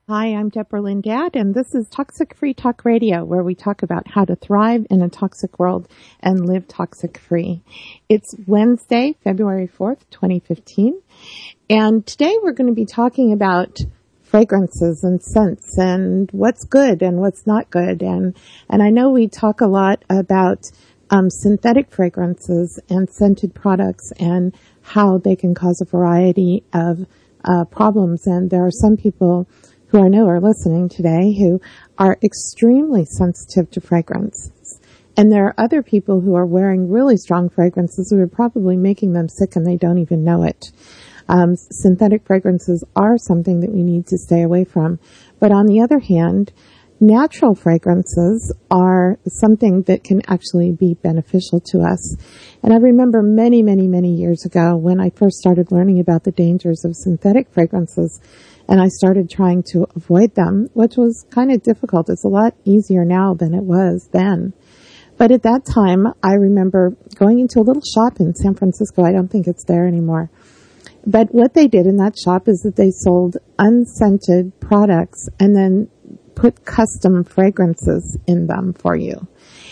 Hi, I'm Deborah Lynn Gadd, and this is Toxic Free Talk Radio, where we talk about how to thrive in a toxic world and live toxic free. It's Wednesday, February 4th, 2015, and today we're going to be talking about fragrances and scents and what's good and what's not good. And I know we talk a lot about synthetic fragrances and scented products and how they can cause a variety of problems. And there are some people who I know are listening today who are extremely sensitive to fragrances. And there are other people who are wearing really strong fragrances who are probably making them sick and they don't even know it. Synthetic fragrances are something that we need to stay away from. But on the other hand, natural fragrances are something that can actually be beneficial to us. And I remember many, many, many years ago when I first started learning about the dangers of synthetic fragrances, and I started trying to avoid them, which was kind of difficult. It's a lot easier now than it was then. But at that time, I remember going into a little shop in San Francisco. I don't think it's there anymore. But what they did in that shop is that they sold unscented products and then put custom fragrances in them for you.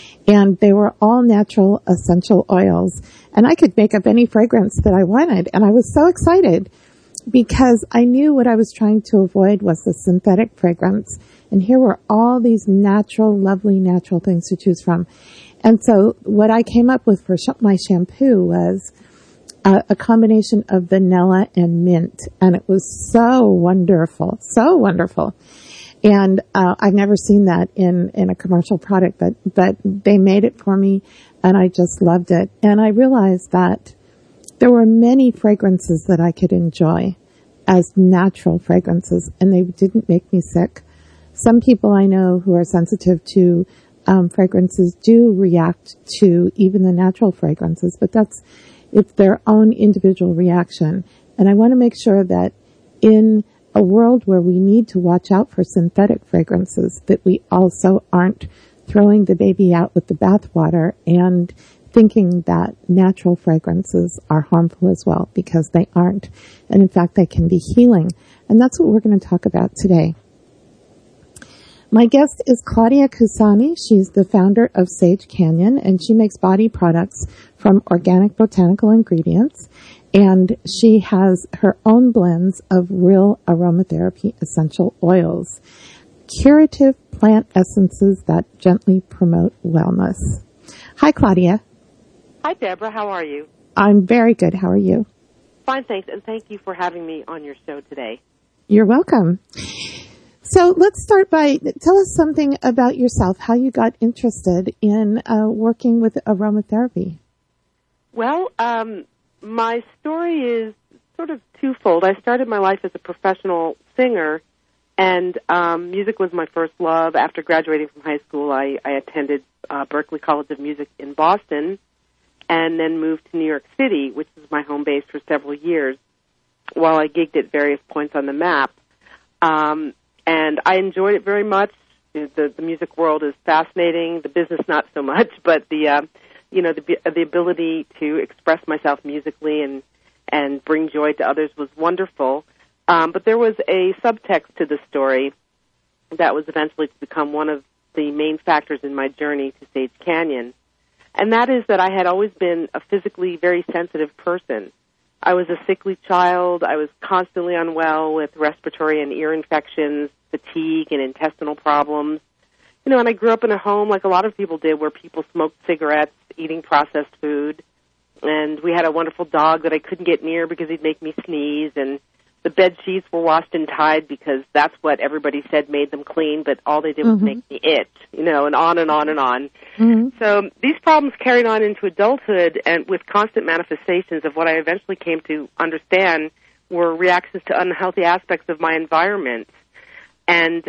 And they were all natural essential oils. And I could make up any fragrance that I wanted. And I was so excited because I knew what I was trying to avoid was the synthetic fragrance. And here were all these natural, lovely natural things to choose from. And so what I came up with for my shampoo was a combination of vanilla and mint. And it was so wonderful, so wonderful. And I've never seen that in a commercial product, but they made it for me, and I just loved it. And I realized that there were many fragrances that I could enjoy as natural fragrances, and they didn't make me sick. Some people I know who are sensitive to fragrances do react to even the natural fragrances, but it's their own individual reaction. And I want to make sure that in a world where we need to watch out for synthetic fragrances, that we also aren't throwing the baby out with the bathwater and thinking that natural fragrances are harmful as well, because they aren't. And in fact, they can be healing. And that's what we're going to talk about today. My guest is Claudia Cusani. She's the founder of Sage Canyon, and she makes body products from organic botanical ingredients. And she has her own blends of real aromatherapy essential oils, curative plant essences that gently promote wellness. Hi, Claudia. Hi, Deborah. How are you? I'm very good. How are you? Fine, thanks. And thank you for having me on your show today. You're welcome. So let's start by, tell us something about yourself, how you got interested in working with aromatherapy. Well, my story is sort of twofold. I started my life as a professional singer, and music was my first love. After graduating from high school, I attended Berklee College of Music in Boston, and then moved to New York City, which was my home base for several years, while I gigged at various points on the map. And I enjoyed it very much. The music world is fascinating. The business, not so much, but the ability to express myself musically and bring joy to others was wonderful. But there was a subtext to the story that was eventually to become one of the main factors in my journey to Sage Canyon. And that is that I had always been a physically very sensitive person. I was a sickly child. I was constantly unwell with respiratory and ear infections, fatigue, and intestinal problems. And I grew up in a home like a lot of people did, where people smoked cigarettes, eating processed food. And we had a wonderful dog that I couldn't get near because he'd make me sneeze. And the bed sheets were washed and tied because that's what everybody said made them clean, but all they did was make me itch, and on and on and on. So these problems carried on into adulthood, and with constant manifestations of what I eventually came to understand were reactions to unhealthy aspects of my environment. And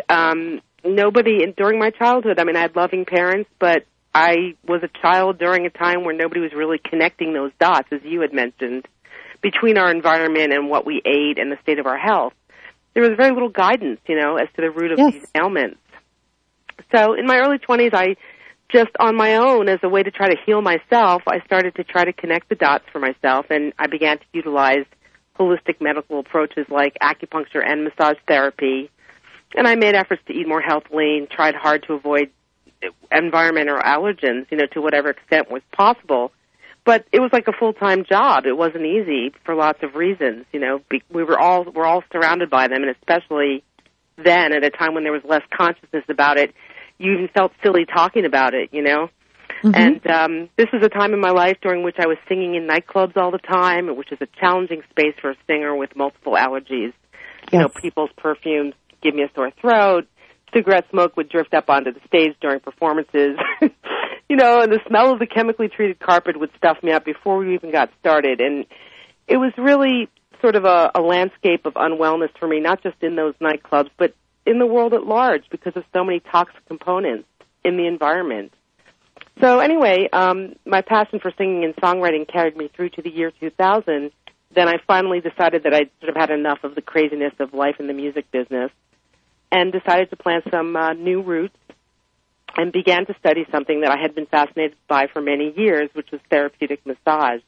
during my childhood, I had loving parents, but I was a child during a time where nobody was really connecting those dots, as you had mentioned, between our environment and what we ate and the state of our health. There was very little guidance, as to the root of these ailments. So in my early 20s, I just on my own, as a way to try to heal myself, I started to try to connect the dots for myself, and I began to utilize holistic medical approaches like acupuncture and massage therapy And I made efforts to eat more healthily and tried hard to avoid environmental allergens, to whatever extent was possible. But it was like a full-time job. It wasn't easy for lots of reasons. We're all surrounded by them, and especially then, at a time when there was less consciousness about it, you even felt silly talking about it, Mm-hmm. And this is a time in my life during which I was singing in nightclubs all the time, which is a challenging space for a singer with multiple allergies. Yes. People's perfumes give me a sore throat. Cigarette smoke would drift up onto the stage during performances. And the smell of the chemically treated carpet would stuff me up before we even got started. And it was really sort of a landscape of unwellness for me, not just in those nightclubs, but in the world at large because of so many toxic components in the environment. So anyway, my passion for singing and songwriting carried me through to the year 2000. Then I finally decided that I'd sort of had enough of the craziness of life in the music business and decided to plant some new roots and began to study something that I had been fascinated by for many years, which was therapeutic massage.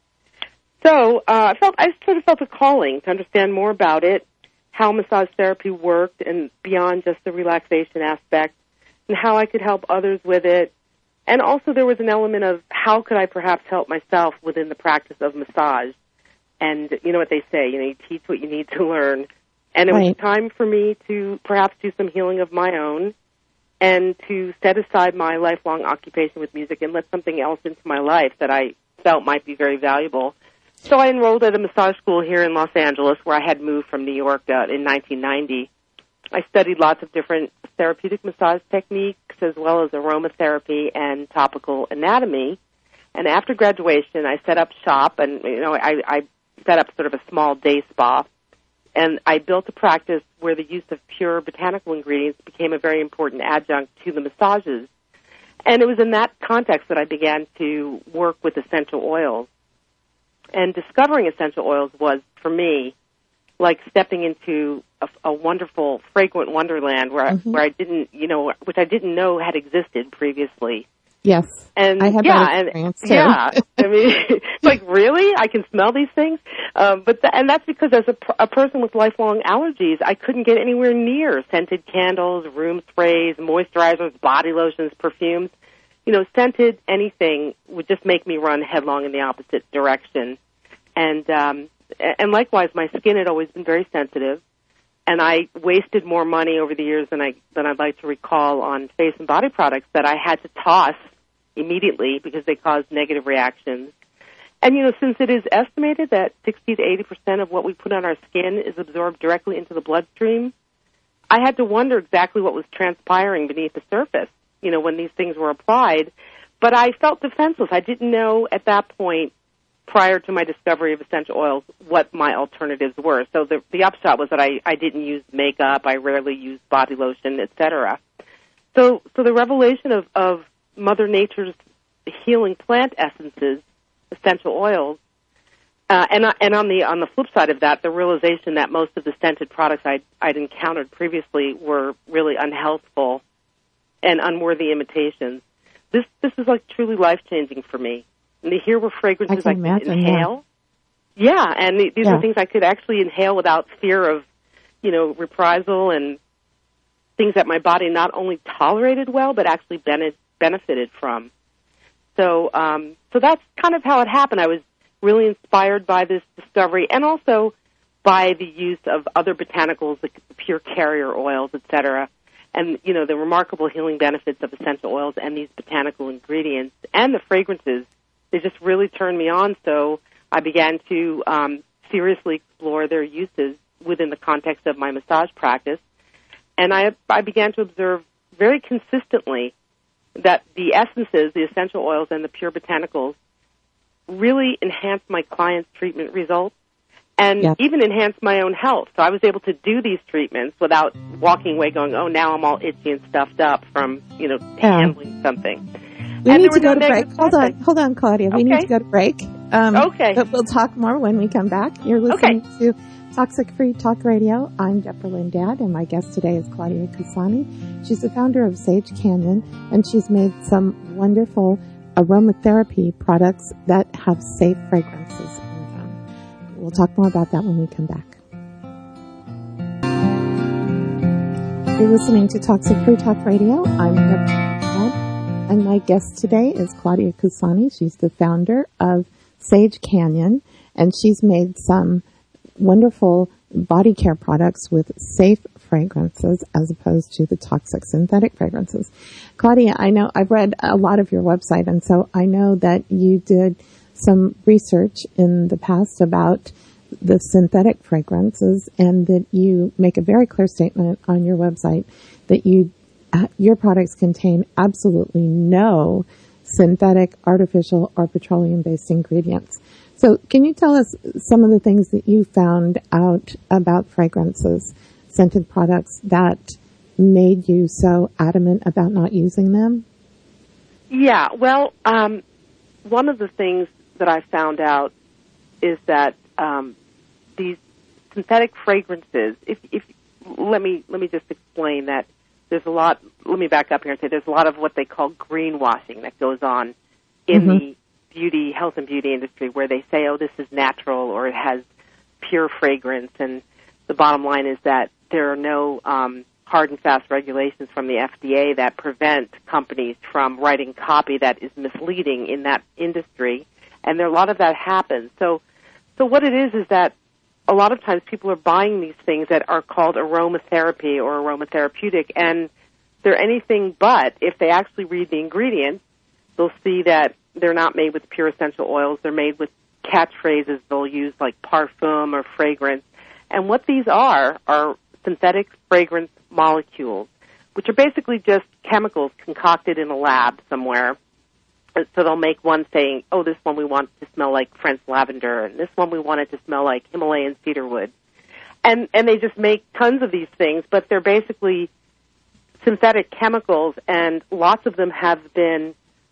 So I sort of felt a calling to understand more about it, how massage therapy worked, and beyond just the relaxation aspect, and how I could help others with it. And also there was an element of how could I perhaps help myself within the practice of massage. And you know what they say, you teach what you need to learn. And it was time for me to perhaps do some healing of my own and to set aside my lifelong occupation with music and let something else into my life that I felt might be very valuable. So I enrolled at a massage school here in Los Angeles where I had moved from New York in 1990. I studied lots of different therapeutic massage techniques as well as aromatherapy and topical anatomy. And after graduation, I set up shop and, I set up sort of a small day spa. And I built a practice where the use of pure botanical ingredients became a very important adjunct to the massages. And it was in that context that I began to work with essential oils. And discovering essential oils was, for me, like stepping into a wonderful, fragrant wonderland where I didn't, which I didn't know had existed previously. Yes, and I had that experience too. Yeah, I mean, like really, I can smell these things, and that's because as a person with lifelong allergies, I couldn't get anywhere near scented candles, room sprays, moisturizers, body lotions, perfumes. Scented anything would just make me run headlong in the opposite direction, and likewise, my skin had always been very sensitive, and I wasted more money over the years than I'd like to recall on face and body products that I had to toss immediately because they caused negative reactions. And, since it is estimated that 60 to 80% of what we put on our skin is absorbed directly into the bloodstream, I had to wonder exactly what was transpiring beneath the surface, when these things were applied. But I felt defenseless. I didn't know at that point, prior to my discovery of essential oils, what my alternatives were. So the upshot was that I didn't use makeup, I rarely used body lotion, etc. So the revelation of Mother Nature's healing plant essences, essential oils, and on the flip side of that, the realization that most of the scented products I'd encountered previously were really unhealthful and unworthy imitations. This is like truly life-changing for me. And here were fragrances I could inhale. Yeah, and these are things I could actually inhale without fear of, reprisal, and things that my body not only tolerated well, but actually benefited from. So that's kind of how it happened. I was really inspired by this discovery, and also by the use of other botanicals, like pure carrier oils, etc., and the remarkable healing benefits of essential oils and these botanical ingredients and the fragrances. They just really turned me on, so I began to seriously explore their uses within the context of my massage practice. And I began to observe very consistently that the essences, the essential oils, and the pure botanicals really enhanced my clients' treatment results and even enhanced my own health. So I was able to do these treatments without walking away going, oh, now I'm all itchy and stuffed up from, handling something. We need to go to break. Hold on, Claudia. We need to go to break. Okay. But we'll talk more when we come back. You're listening to Toxic Free Talk Radio. I'm Deborah Lindad, and my guest today is Claudia Cusani. She's the founder of Sage Canyon, and she's made some wonderful aromatherapy products that have safe fragrances in them. We'll talk more about that when we come back. You're listening to Toxic Free Talk Radio. I'm Deb, and my guest today is Claudia Cusani. She's the founder of Sage Canyon, and she's made some wonderful body care products with safe fragrances as opposed to the toxic synthetic fragrances. Claudia, I know I've read a lot of your website, and so I know that you did some research in the past about the synthetic fragrances, and that you make a very clear statement on your website that your products contain absolutely no synthetic, artificial, or petroleum-based ingredients. So can you tell us some of the things that you found out about fragrances, scented products, that made you so adamant about not using them? Yeah, well, one of the things that I found out is that these synthetic fragrances, let me just explain that there's a lot, let me back up here and say there's a lot of what they call greenwashing that goes on in the health and beauty industry, where they say, oh, this is natural, or it has pure fragrance, and the bottom line is that there are no hard and fast regulations from the FDA that prevent companies from writing copy that is misleading in that industry, and a lot of that happens. So what it is that a lot of times people are buying these things that are called aromatherapy or aromatherapeutic, and they're anything but. If they actually read the ingredients, they'll see that they're not made with pure essential oils. They're made with catchphrases they'll use like parfum or fragrance. And what these are synthetic fragrance molecules, which are basically just chemicals concocted in a lab somewhere. So they'll make one saying, oh, this one we want to smell like French lavender, and this one we want it to smell like Himalayan cedarwood. And they just make tons of these things, but they're basically synthetic chemicals, and lots of them have been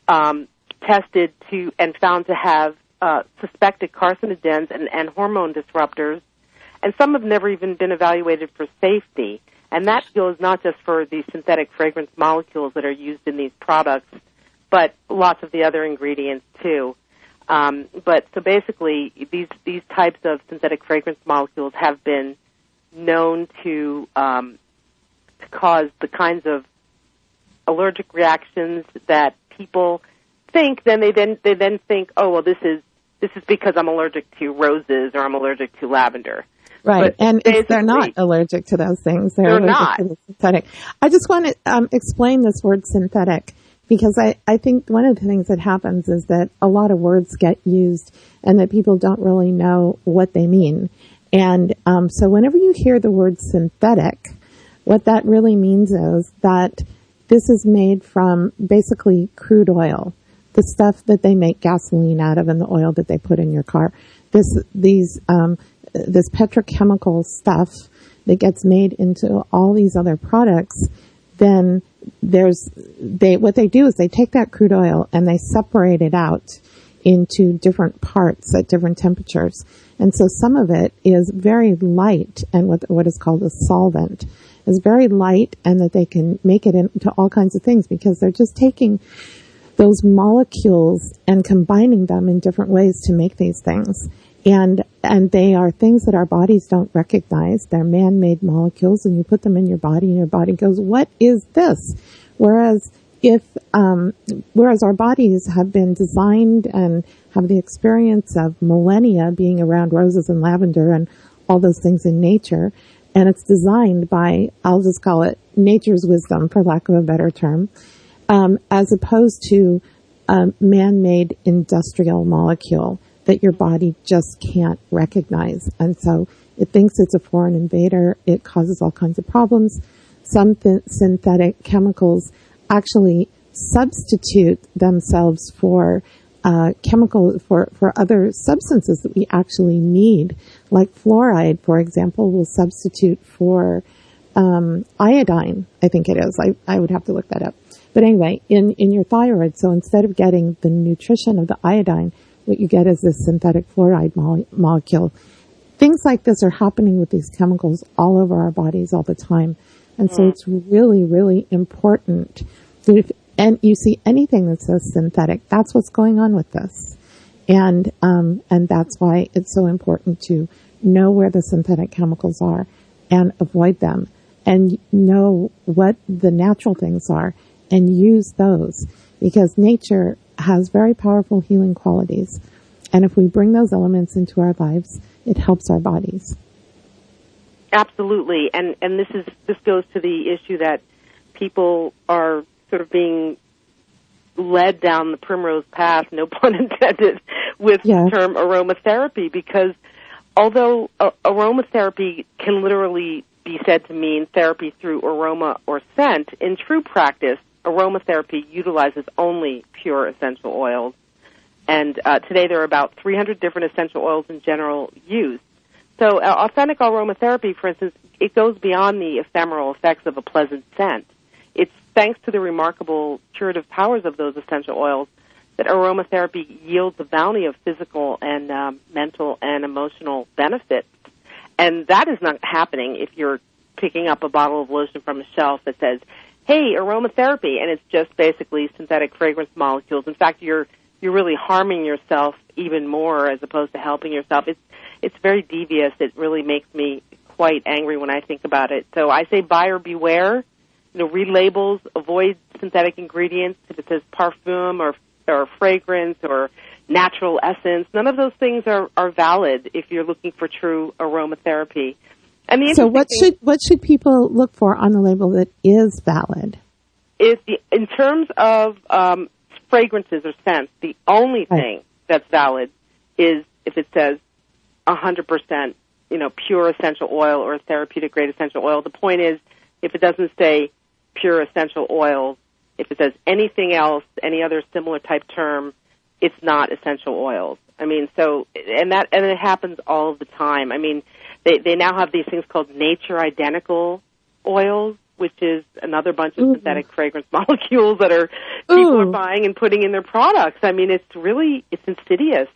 tested to and found to have suspected carcinogens and hormone disruptors, and some have never even been evaluated for safety. And that goes not just for the synthetic fragrance molecules that are used in these products, but lots of the other ingredients too. But so basically, these types of synthetic fragrance molecules have been known to cause the kinds of allergic reactions that people think. Then they think, oh, well, this is because I'm allergic to roses or I'm allergic to lavender. Right, and they're not allergic to those things. They're allergic not. To the synthetic. I just want to explain this word synthetic, because I think one of the things that happens is that a lot of words get used and that people don't really know what they mean. And so whenever you hear the word synthetic, what that really means is that this is made from basically crude oil, the stuff that they make gasoline out of and the oil that they put in your car. This petrochemical stuff that gets made into all these other products, then what they do is they take that crude oil and they separate it out into different parts at different temperatures. And so some of it is very light, and what is called a solvent is very light, and that they can make it into all kinds of things because they're just taking those molecules and combining them in different ways to make these things. And they are things that our bodies don't recognize. They're man-made molecules, and you put them in your body, and your body goes, what is this? Whereas our bodies have been designed and have the experience of millennia being around roses and lavender and all those things in nature, and it's designed by, I'll just call it nature's wisdom, for lack of a better term, as opposed to a man-made industrial molecule that your body just can't recognize. And so it thinks it's a foreign invader. It causes all kinds of problems. Some synthetic chemicals actually substitute themselves for for other substances that we actually need. Like fluoride, for example, will substitute for iodine, I think it is. I would have to look that up. But anyway, in your thyroid, so instead of getting the nutrition of the iodine, what you get is this synthetic fluoride molecule. Things like this are happening with these chemicals all over our bodies all the time. And so it's really, really important that and you see anything that says synthetic, that's what's going on with this. And that's why it's so important to know where the synthetic chemicals are and avoid them. and know what the natural things are and use those, because nature has very powerful healing qualities. And if we bring those elements into our lives, it helps our bodies. Absolutely. And this goes to the issue that people are sort of being led down the primrose path, no pun intended, with the term aromatherapy, because although aromatherapy can literally be said to mean therapy through aroma or scent, in true practice, aromatherapy utilizes only pure essential oils. And today there are about 300 different essential oils in general use. So authentic aromatherapy, for instance, it goes beyond the ephemeral effects of a pleasant scent. It's thanks to the remarkable curative powers of those essential oils that aromatherapy yields a bounty of physical and mental and emotional benefits. And that is not happening if you're picking up a bottle of lotion from a shelf that says, hey, aromatherapy, and it's just basically synthetic fragrance molecules. In fact, you're really harming yourself even more as opposed to helping yourself. It's very devious. It really makes me quite angry when I think about it. So I say buyer beware. Read labels, avoid synthetic ingredients. If it says parfum or fragrance or natural essence, none of those things are valid if you're looking for true aromatherapy. And so what should people look for on the label that is valid? In terms of fragrances or scents, the only thing that's valid is if it says 100%, pure essential oil or therapeutic grade essential oil. The point is, if it doesn't say pure essential oils, if it says anything else, any other similar type term, it's not essential oils. I mean, so, and it happens all the time. I mean, they now have these things called nature identical oils, which is another bunch of synthetic fragrance molecules that people are buying and putting in their products. I mean, it's insidious.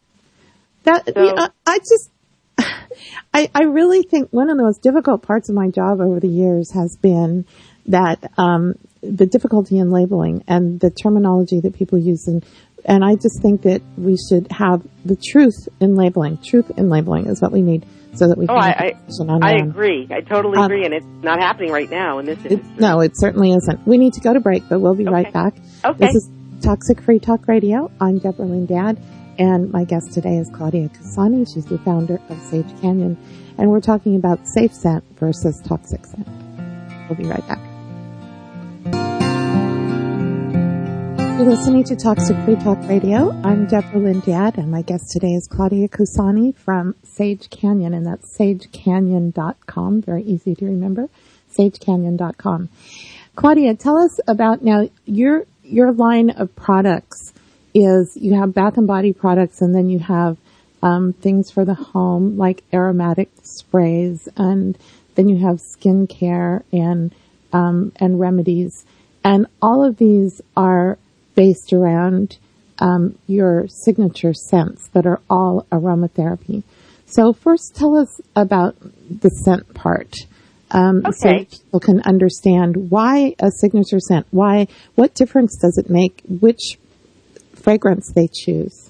I really think one of the most difficult parts of my job over the years has been that the difficulty in labeling and the terminology that people use, and I just think that we should have the truth in labeling. Truth in labeling is what we need, so that we can make a decision on our own. I agree. I totally agree, and it's not happening right now in this industry. No, it certainly isn't. We need to go to break, but we'll be right back. Okay. This is Toxic Free Talk Radio. I'm Deborah Lynn Dad, and my guest today is Claudia Cusani. She's the founder of Sage Canyon, and we're talking about safe scent versus toxic scent. We'll be right back. You're listening to Toxic Free Talk Radio. I'm Deborah Lynn Dad, and my guest today is Claudia Cusani from Sage Canyon, and that's sagecanyon.com. Very easy to remember, sagecanyon.com. Claudia, tell us about now your line of products. Is you have bath and body products, and then you have things for the home like aromatic sprays, and then you have skincare and remedies, and all of these are based around your signature scents that are all aromatherapy. So first, tell us about the scent part, so people can understand why a signature scent. What difference does it make? Which fragrance they choose?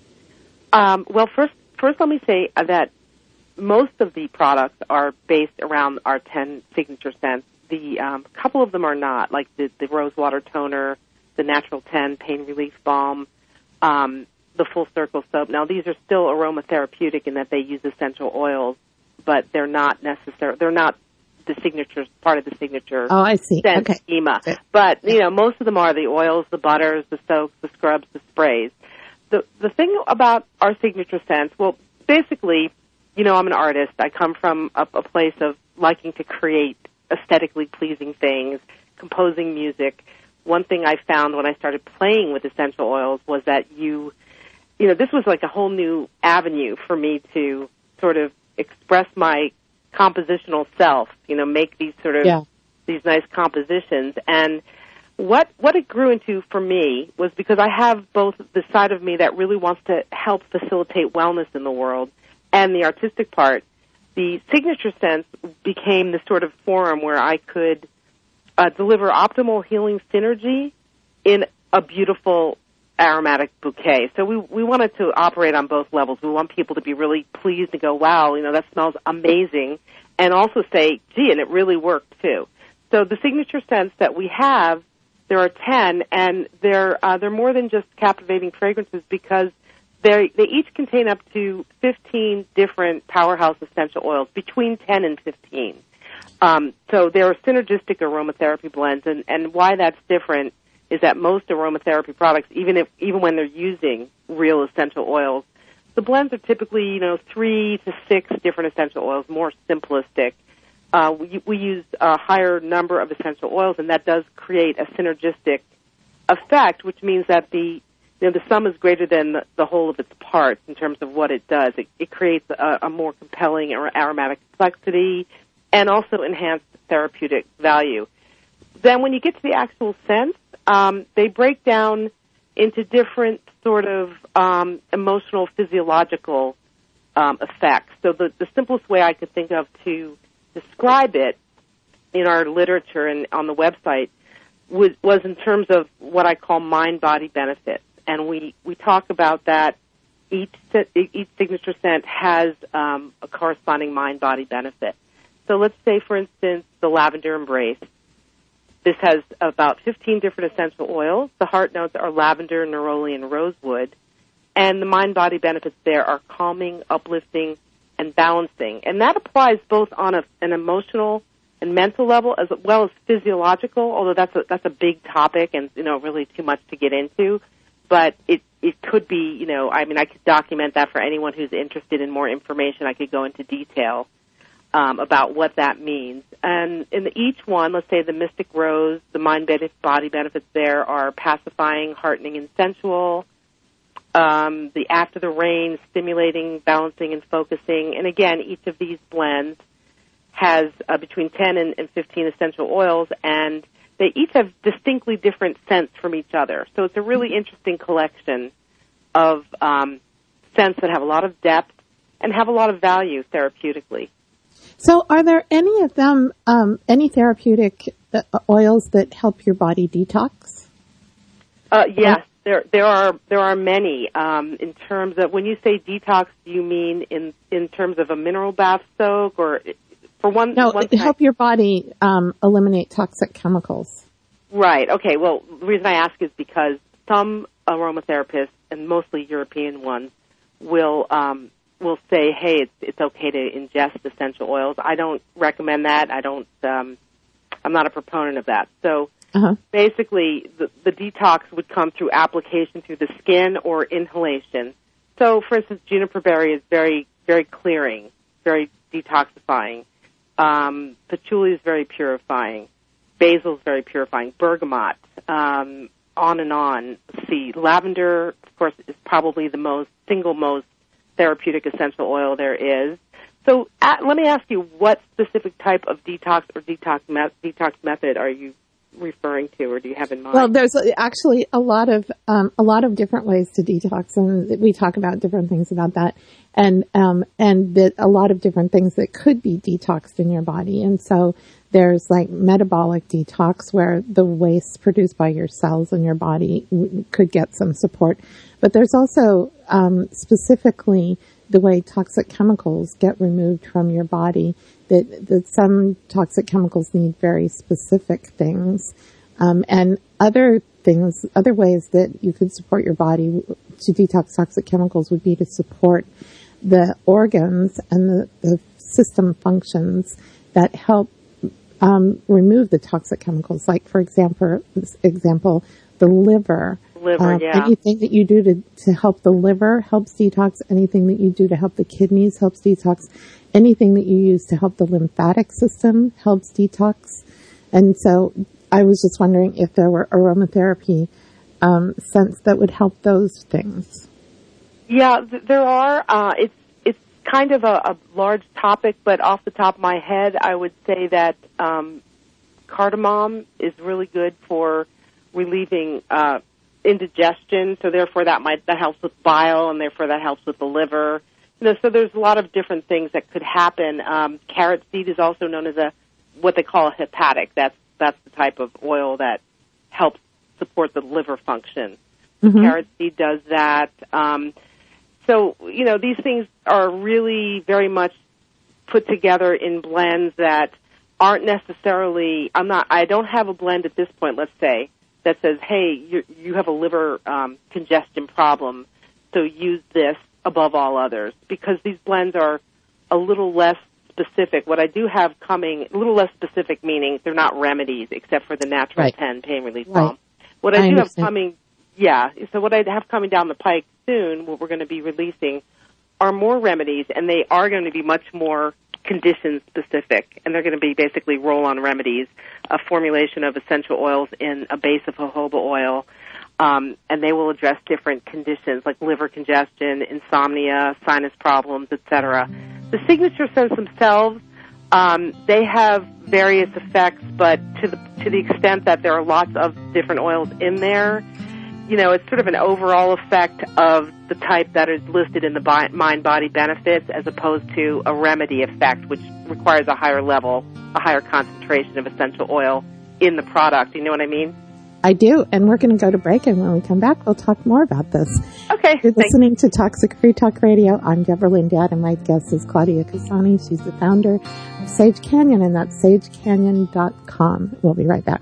Well, first, let me say that most of the products are based around our 10 signature scents. The couple of them are not, like the Rose Water Toner, the Natural 10 Pain Relief Balm, the Full Circle Soap. Now, these are still aromatherapeutic in that they use essential oils, but they're not they're not the signature, part of the signature scent schema. Okay. But, most of them are the oils, the butters, the soaps, the scrubs, the sprays. The thing about our signature scents, well, basically, I'm an artist. I come from a place of liking to create aesthetically pleasing things, composing music. One thing I found when I started playing with essential oils was that this was like a whole new avenue for me to sort of express my compositional self, make these sort of these nice compositions. And what it grew into for me was because I have both the side of me that really wants to help facilitate wellness in the world and the artistic part. The signature scents became the sort of forum where I could deliver optimal healing synergy in a beautiful aromatic bouquet. So we wanted to operate on both levels. We want people to be really pleased and go, wow, that smells amazing. and also say, gee, and it really worked too. So the signature scents that we have, there are 10, and they're more than just captivating fragrances because they each contain up to 15 different powerhouse essential oils, between 10 and 15. So they're synergistic aromatherapy blends, and why that's different is that most aromatherapy products, even when they're using real essential oils, the blends are typically 3 to 6 different essential oils, more simplistic. We use a higher number of essential oils, and that does create a synergistic effect, which means that the sum is greater than the whole of its parts in terms of what it does. It creates a more compelling aromatic complexity and also enhanced therapeutic value. Then when you get to the actual scents, they break down into different sort of emotional, physiological effects. So the simplest way I could think of to describe it in our literature and on the website was in terms of what I call mind-body benefits. And we talk about that each signature scent has a corresponding mind-body benefit. So let's say, for instance, the Lavender Embrace. This has about 15 different essential oils. The heart notes are lavender, neroli, and rosewood. And the mind-body benefits there are calming, uplifting, and balancing. And that applies both on an emotional and mental level as well as physiological, although that's a big topic and, really too much to get into. But it could be, I could document that for anyone who's interested in more information. I could go into detail about what that means. And in each one, let's say the Mystic Rose, the mind-body benefits there are pacifying, heartening, and sensual. The After the Rain, stimulating, balancing, and focusing. And again, each of these blends has between 10 and 15 essential oils, and they each have distinctly different scents from each other. So it's a really interesting collection of scents that have a lot of depth and have a lot of value therapeutically. So are there any of them, any therapeutic oils that help your body detox? Yes, there are many. In terms of, when you say detox, do you mean in terms of a mineral bath soak, or for one? No, help your body eliminate toxic chemicals. Right. Okay. Well, the reason I ask is because some aromatherapists, and mostly European ones, will say, hey, it's okay to ingest essential oils. I don't recommend that. I'm not a proponent of that. So basically, the detox would come through application through the skin or inhalation. So, for instance, juniper berry is very, very clearing, very detoxifying. Patchouli is very purifying. Basil is very purifying. Bergamot, on and on. See, lavender, of course, is probably the single most therapeutic essential oil there is. So let me ask you, what specific type of detox or detox method are you referring to, or do you have in mind? Well, there's actually a lot of different ways to detox, and we talk about different things about that, and that a lot of different things that could be detoxed in your body. And so there's like metabolic detox, where the waste produced by your cells in your body could get some support. But there's also specifically the way toxic chemicals get removed from your body, that some toxic chemicals need very specific things. And other ways that you could support your body to detox toxic chemicals would be to support the organs and the system functions that help remove the toxic chemicals. Like, for example, the liver. Yeah. Anything that you do to help the liver helps detox. Anything that you do to help the kidneys helps detox. Anything that you use to help the lymphatic system helps detox. And so I was just wondering if there were aromatherapy scents that would help those things. Yeah, there are. It's kind of a large topic, but off the top of my head, I would say that cardamom is really good for relieving indigestion, so therefore that helps with bile, and therefore that helps with the liver. So there's a lot of different things that could happen. Carrot seed is also known as what they call a hepatic. That's the type of oil that helps support the liver function. Mm-hmm. Carrot seed does that. So these things are really very much put together in blends that aren't necessarily, I don't have a blend at this point, let's say, that says, hey, you have a liver congestion problem, so use this above all others, because these blends are a little less specific. What I do have coming, a little less specific, meaning they're not remedies except for the Natural 10 pain relief balm. What I do have coming, so what I have coming down the pike soon, what we're going to be releasing, are more remedies, and they are going to be much more condition specific, and they're going to be basically roll-on remedies, a formulation of essential oils in a base of jojoba oil, and they will address different conditions like liver congestion, insomnia, sinus problems, etc. The signature scents themselves, they have various effects, but to the extent that there are lots of different oils in there, it's sort of an overall effect of the type that is listed in the mind-body benefits, as opposed to a remedy effect, which requires a higher level, a higher concentration of essential oil in the product. You know what I mean? I do, and we're going to go to break, and when we come back, we'll talk more about this. Okay. You're listening to Toxic Free Talk Radio. I'm Deborah Lynn Dad, and my guest is Claudia Cassani. She's the founder of Sage Canyon, and that's sagecanyon.com. We'll be right back.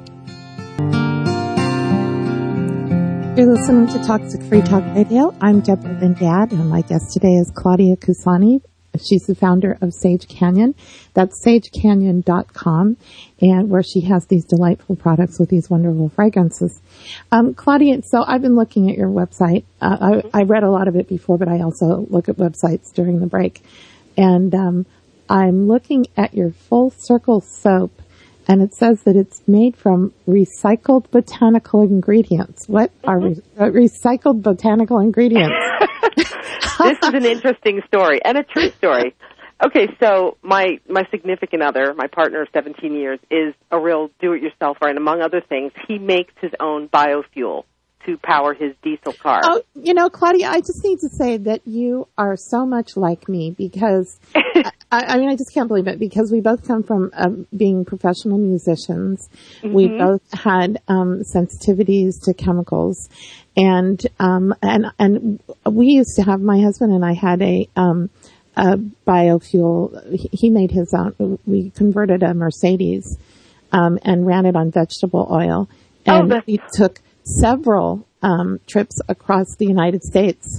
You're listening to Toxic Free Talk Radio. I'm Deborah Lynn Dad, and my guest today is Claudia Cassani. She's the founder of Sage Canyon. That's sagecanyon.com, and where she has these delightful products with these wonderful fragrances. Claudia, so I've been looking at your website. I read a lot of it before, but I also look at websites during the break. And I'm looking at your Full Circle soap, and it says that it's made from recycled botanical ingredients. What are recycled botanical ingredients? This is an interesting story, and a true story. Okay, so my significant other, my partner of 17 years, is a real do-it-yourselfer, and among other things, he makes his own biofuel to power his diesel car. Oh, Claudia, I just need to say that you are so much like me, because, I just can't believe it, because we both come from being professional musicians. Mm-hmm. We both had sensitivities to chemicals, and we used to have, my husband and I had a biofuel. He made his own. We converted a Mercedes and ran it on vegetable oil, and we took several trips across the United States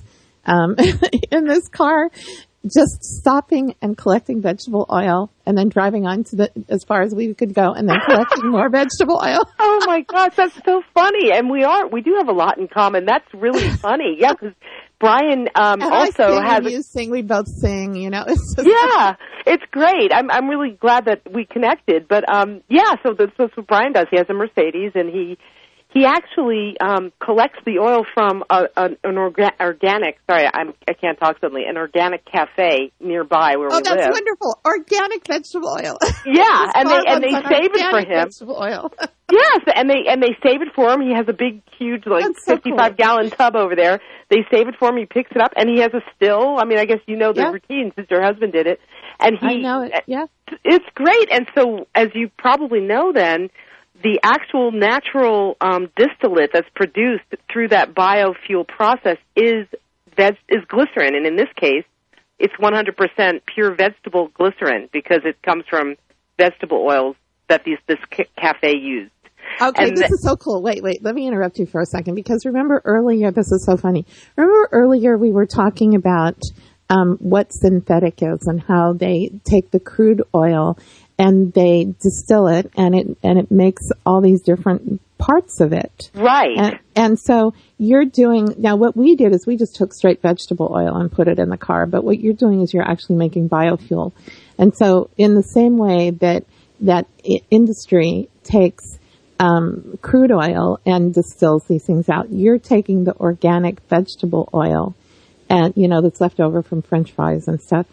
in this car, just stopping and collecting vegetable oil, and then driving on to as far as we could go, and then collecting more vegetable oil. Oh my gosh, that's so funny! And we do have a lot in common. That's really funny. Yeah, because Brian also has. You sing, we both sing. It's just yeah, it's great. I'm really glad that we connected. But so that's what Brian does. He has a Mercedes, and he actually collects the oil from an organic. Sorry, I can't talk suddenly. An organic cafe nearby where we live. Oh, that's wonderful! Organic vegetable oil. Yeah, and they save it for him. Vegetable oil. Yes, and they save it for him. He has a big, huge, 55-gallon tub over there. They save it for him. He picks it up, and he has a still. I mean, I guess you know the routine since your husband did it. And I know it. Yeah, it's great. And so, as you probably know, then the actual natural distillate that's produced through that biofuel process is glycerin, and in this case, it's 100% pure vegetable glycerin because it comes from vegetable oils that this cafe used. Okay, this is so cool. Wait, let me interrupt you for a second, because remember earlier, this is so funny. Remember earlier we were talking about what synthetic is and how they take the crude oil and they distill it, and it makes all these different parts of it. Right. And so you're doing, now what we did is we just took straight vegetable oil and put it in the car, but what you're doing is you're actually making biofuel. And so in the same way that industry takes crude oil and distills these things out, you're taking the organic vegetable oil and, that's left over from French fries and stuff.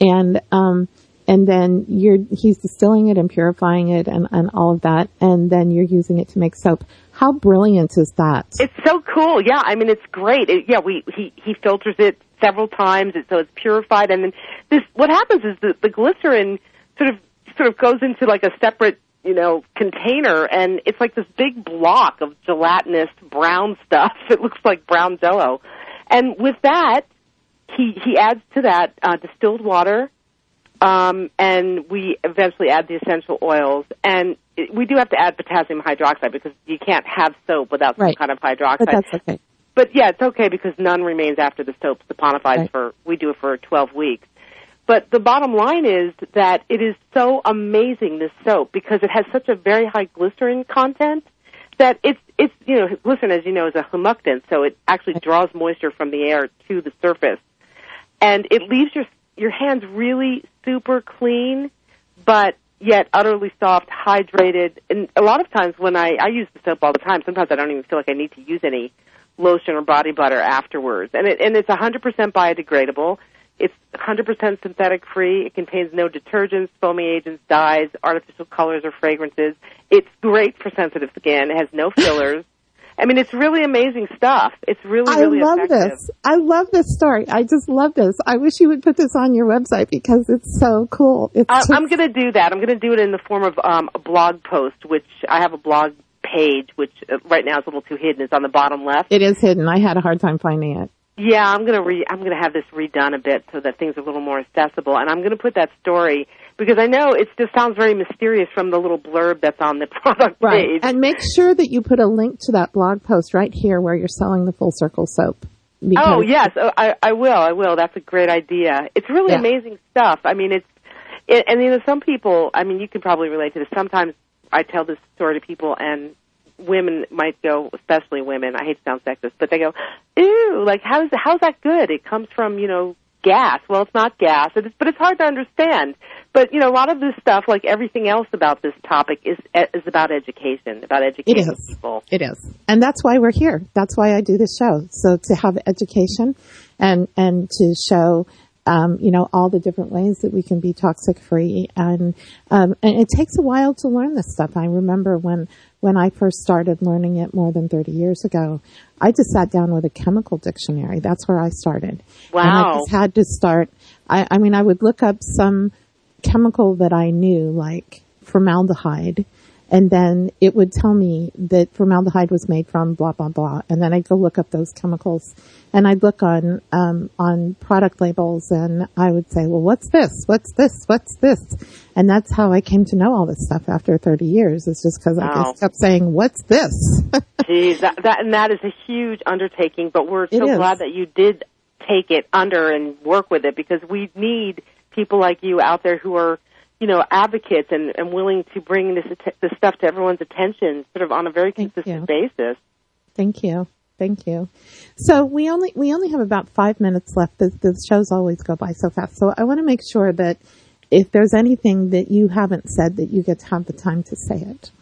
And then he's distilling it and purifying it and all of that, and then you're using it to make soap. How brilliant is that? It's so cool. Yeah, I mean, it's great. He filters it several times, so it's purified, and then what happens is the glycerin sort of goes into like a separate container, and it's like this big block of gelatinous brown stuff. It looks like brown Jell-O, and with that, he adds to that distilled water, and we eventually add the essential oils. And we do have to add potassium hydroxide because you can't have soap without some kind of hydroxide. But that's okay. But yeah, it's okay because none remains after the soap saponifies we do it for 12 weeks. But the bottom line is that it is so amazing, this soap, because it has such a very high glycerin content that it's glycerin, as you know, is a humectant, so it actually draws moisture from the air to the surface. And it leaves your hands really super clean, but yet utterly soft, hydrated. And a lot of times when I use the soap all the time, sometimes I don't even feel like I need to use any lotion or body butter afterwards. And it's 100% biodegradable. It's 100% synthetic free. It contains no detergents, foaming agents, dyes, artificial colors, or fragrances. It's great for sensitive skin. It has no fillers. I mean, it's really amazing stuff. It's really effective. I love this. I love this story. I just love this. I wish you would put this on your website because it's so cool. I'm going to do that. I'm going to do it in the form of a blog post, which I have a blog page, which right now is a little too hidden. It's on the bottom left. It is hidden. I had a hard time finding it. Yeah, I'm gonna have this redone a bit so that things are a little more accessible, and I'm gonna put that story because I know it just sounds very mysterious from the little blurb that's on the product page. And make sure that you put a link to that blog post right here where you're selling the Full Circle soap. Oh yes, I will. That's a great idea. It's really amazing stuff. I mean, and some people. I mean, you can probably relate to this. Sometimes I tell this story to people and women might go, especially women, I hate to sound sexist, but they go, ew, like, how's that good? It comes from, gas. Well, it's not gas, but it's hard to understand. But, a lot of this stuff, like everything else about this topic, is about education, about educating people. It is. And that's why we're here. That's why I do this show. So to have education and to show all the different ways that we can be toxic free. And it takes a while to learn this stuff. I remember when I first started learning it more than 30 years ago, I just sat down with a chemical dictionary. That's where I started. Wow. And I just had to start. I would look up some chemical that I knew, like formaldehyde, and then it would tell me that formaldehyde was made from blah, blah, blah. And then I'd go look up those chemicals and I'd look on product labels and I would say, well, what's this? What's this? What's this? And that's how I came to know all this stuff after 30 years. It's just because I just kept saying, what's this? Geez, that is a huge undertaking, but we're so glad that you did take it under and work with it because we need people like you out there who are, advocates and willing to bring this stuff to everyone's attention sort of on a very consistent basis. Thank you. Thank you. So we only have about 5 minutes left. The shows always go by so fast. So I want to make sure that if there's anything that you haven't said, that you get to have the time to say it.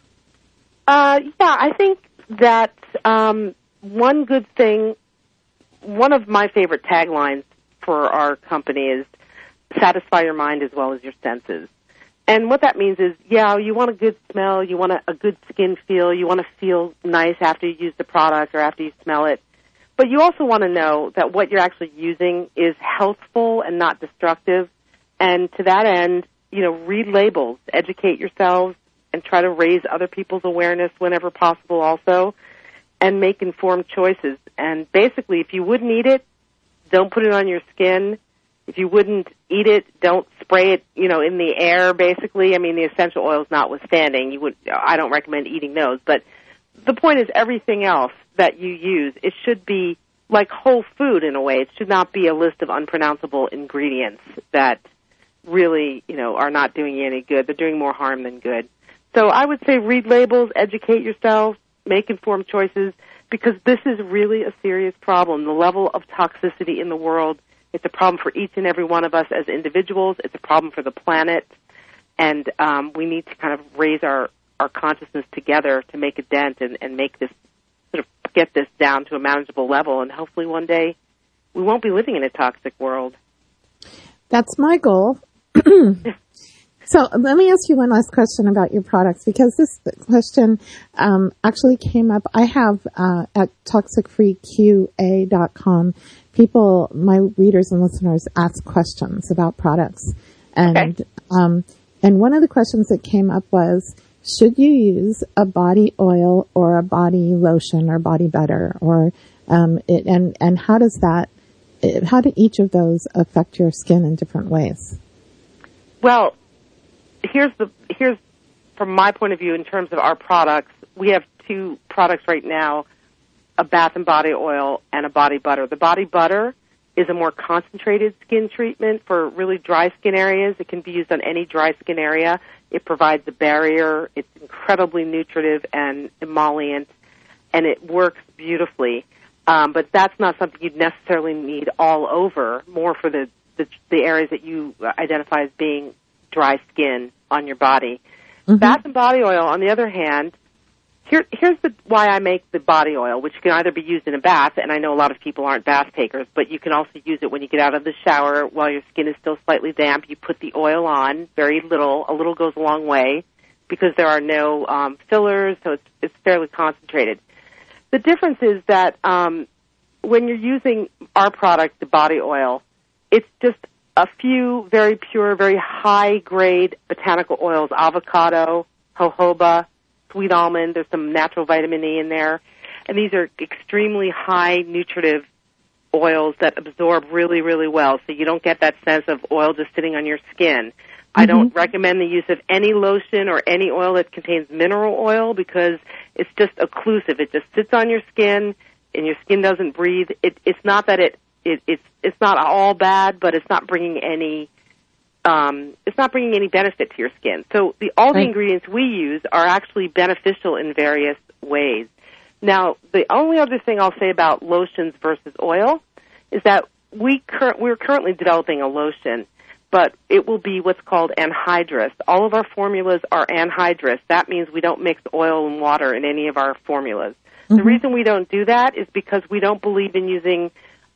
I think that one good thing, one of my favorite taglines for our company is satisfy your mind as well as your senses. And what that means is, you want a good smell, you want a good skin feel, you want to feel nice after you use the product or after you smell it. But you also want to know that what you're actually using is healthful and not destructive. And to that end, read labels, educate yourselves, and try to raise other people's awareness whenever possible also, and make informed choices. And basically, if you wouldn't eat it, don't put it on your skin. If you wouldn't eat it, don't spray it, in the air, basically. I mean, the essential oils notwithstanding, I don't recommend eating those. But the point is everything else that you use, it should be like whole food in a way. It should not be a list of unpronounceable ingredients that really, are not doing you any good. They're doing more harm than good. So I would say read labels, educate yourself, make informed choices, because this is really a serious problem. The level of toxicity in the world, it's a problem for each and every one of us as individuals. It's a problem for the planet. And we need to kind of raise our consciousness together to make a dent and make this, sort of get this down to a manageable level. And hopefully one day we won't be living in a toxic world. That's my goal. So let me ask you one last question about your products, because this question actually came up. I have at toxicfreeqa.com, people, my readers and listeners, ask questions about products. And and one of the questions that came up was, should you use a body oil or a body lotion or body butter, or and how do each of those affect your skin in different ways? Well, here's from my point of view in terms of our products. We have two products right now, a bath and body oil and a body butter. The body butter is a more concentrated skin treatment for really dry skin areas. It can be used on any dry skin area. It provides a barrier. It's incredibly nutritive and emollient, and it works beautifully. But that's not something you'd necessarily need all over, more for the areas that you identify as being dry skin on your body. Mm-hmm. Bath and body oil, on the other hand, here's why I make the body oil, which can either be used in a bath, and I know a lot of people aren't bath takers, but you can also use it when you get out of the shower while your skin is still slightly damp. You put the oil on, very little. A little goes a long way because there are no fillers, so it's fairly concentrated. The difference is that when you're using our product, the body oil, it's just a few very pure, very high-grade botanical oils, avocado, jojoba, sweet almond. There's some natural vitamin E in there. And these are extremely high nutritive oils that absorb really, really well, so you don't get that sense of oil just sitting on your skin. Mm-hmm. I don't recommend the use of any lotion or any oil that contains mineral oil because it's just occlusive. It just sits on your skin, and your skin doesn't breathe. It's not that it's not all bad, but it's not bringing any benefit to your skin. So all the ingredients we use are actually beneficial in various ways. Now, the only other thing I'll say about lotions versus oil is that we're currently developing a lotion, but it will be what's called anhydrous. All of our formulas are anhydrous. That means we don't mix oil and water in any of our formulas. Mm-hmm. The reason we don't do that is because we don't believe in using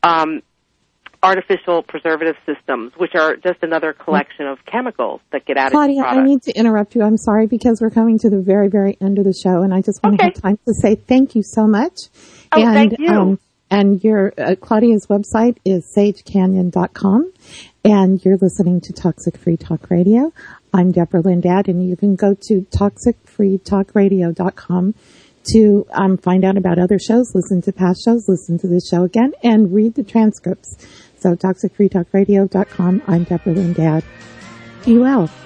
artificial preservative systems, which are just another collection of chemicals that get added Claudia, to products. I need to interrupt you. I'm sorry because we're coming to the very, very end of the show, and I just want to have time to say thank you so much. Oh, thank you. And your Claudia's website is sagecanyon.com, and you're listening to Toxic Free Talk Radio. I'm Deborah Lindad, and you can go to toxicfreetalkradio.com to find out about other shows, listen to past shows, listen to this show again, and read the transcripts. So toxicfreetalkradio.com. I'm Deborah Lindad. Be well.